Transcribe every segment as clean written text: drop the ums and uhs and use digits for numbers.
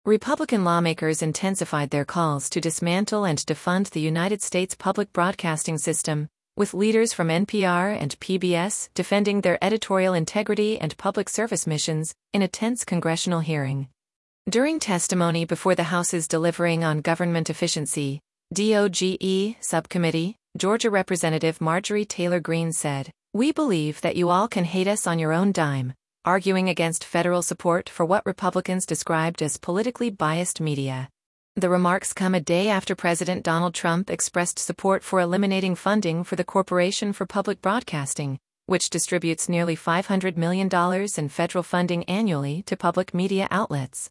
Republican lawmakers intensified their calls to dismantle and defund the United States public broadcasting system, with leaders from NPR and PBS defending their editorial integrity and public service missions in a tense congressional hearing. During testimony before the House's Delivering on Government Efficiency, DOGE subcommittee, Georgia Representative Marjorie Taylor Greene said, "We believe that you all can hate us on your own dime," arguing against federal support for what Republicans described as politically biased media. The remarks come a day after President Donald Trump expressed support for eliminating funding for the Corporation for Public Broadcasting, which distributes nearly $500 million in federal funding annually to public media outlets.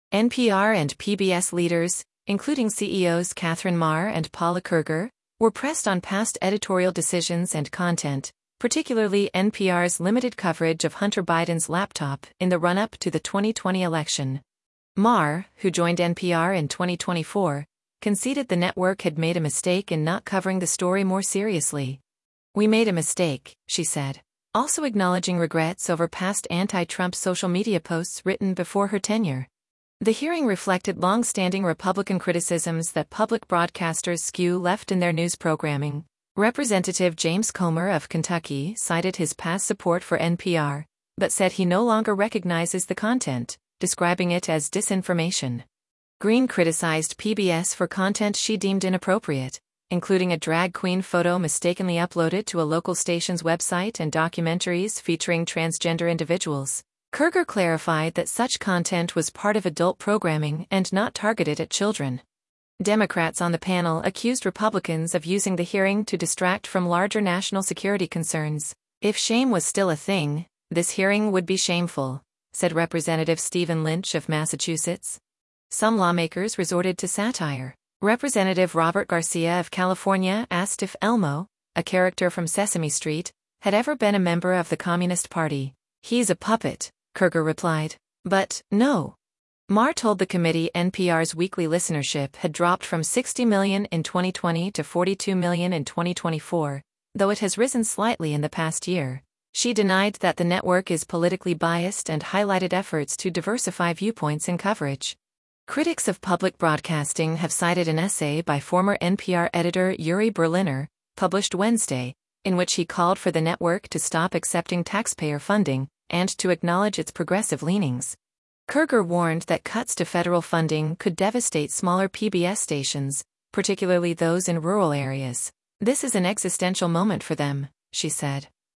NPR and PBS leaders, including CEOs Catherine Maher and Paula Kerger, were pressed on past editorial decisions and content, particularly NPR's limited coverage of Hunter Biden's laptop in the run-up to the 2020 election. Maher, who joined NPR in 2024, conceded the network had made a mistake in not covering the story more seriously. "We made a mistake," she said, also acknowledging regrets over past anti-Trump social media posts written before her tenure. The hearing reflected long-standing Republican criticisms that public broadcasters skew left in their news programming. Representative James Comer of Kentucky cited his past support for NPR, but said he no longer recognizes the content, describing it as disinformation. Greene criticized PBS for content she deemed inappropriate, including a drag queen photo mistakenly uploaded to a local station's website and documentaries featuring transgender individuals. Kerger clarified that such content was part of adult programming and not targeted at children. Democrats on the panel accused Republicans of using the hearing to distract from larger national security concerns. "If shame was still a thing, this hearing would be shameful," said Representative Stephen Lynch of Massachusetts. Some lawmakers resorted to satire. Representative Robert Garcia of California asked if Elmo, a character from Sesame Street, had ever been a member of the Communist Party. "He's a puppet," Kerger replied. "But, no." Maher told the committee NPR's weekly listenership had dropped from 60 million in 2020 to 42 million in 2024, though it has risen slightly in the past year. She denied that the network is politically biased and highlighted efforts to diversify viewpoints in coverage. Critics of public broadcasting have cited an essay by former NPR editor Yuri Berliner, published Wednesday, in which he called for the network to stop accepting taxpayer funding and to acknowledge its progressive leanings. Kerger warned that cuts to federal funding could devastate smaller PBS stations, particularly those in rural areas. "This is an existential moment for them," she said.